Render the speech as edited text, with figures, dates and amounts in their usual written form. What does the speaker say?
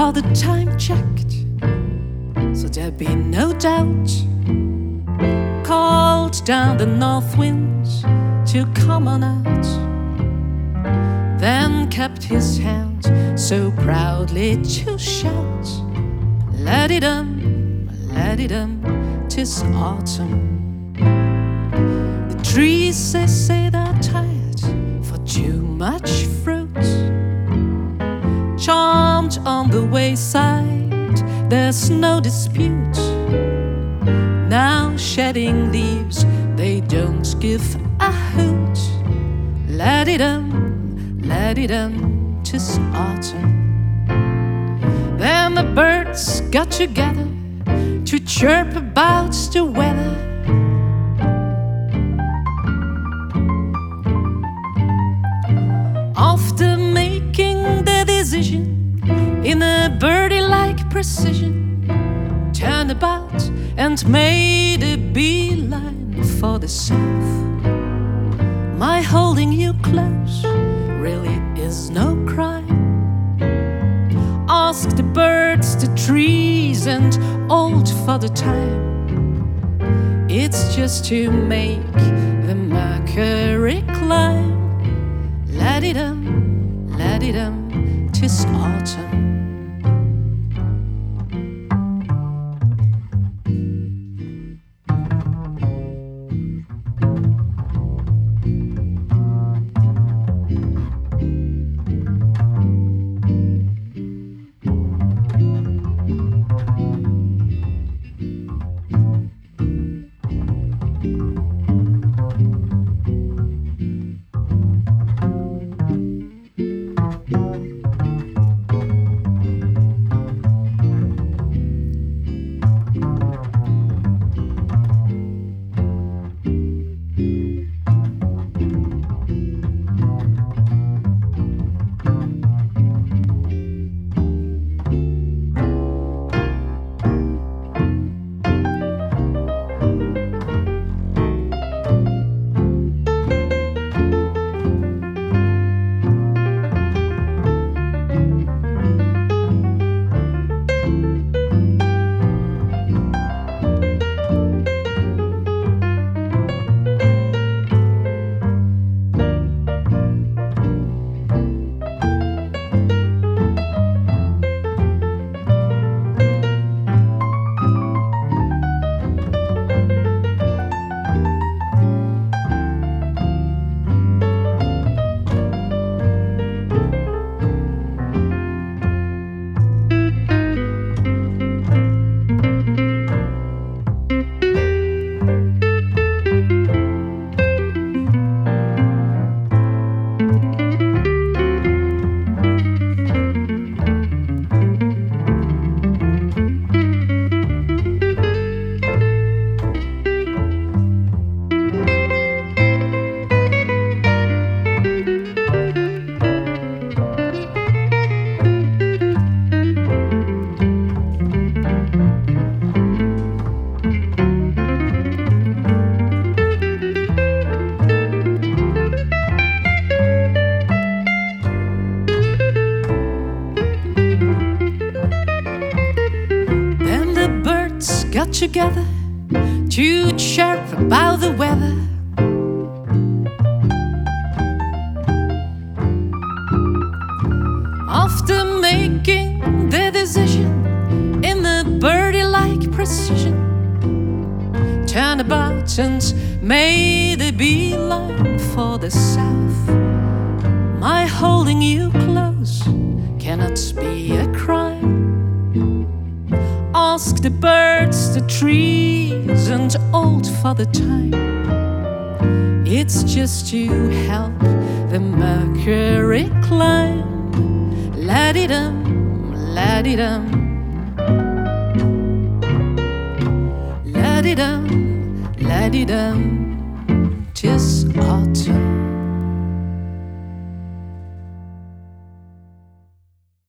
all the time checked, so there'd be no doubt. Called down the north winds to come on out, then kept his hand so proudly to shout, let-it-um, 'tis autumn. The trees, they say they're tired for too much fruit. Charmed on the wayside, there's no dispute. Now shedding leaves, they don't give a hoot. Let-it-um, 'tis autumn. Then the birds got together to chirp about the weather. After making their decision in a birdie-like precision, turned about and made a beeline for the south. My holding you close really is no crime. Ask the birds, the trees, and old Father Time. It's just to make the mercury climb. Let-it-um, 'tis autumn. Got together to chirp about the weather. After making their decision in the birdie-like precision, turned about and made a beeline for the south. My holding you close cannot be a crime. Ask the birds, the trees, and old Father Time. It's just to help the mercury climb. Let-it-um, 'tis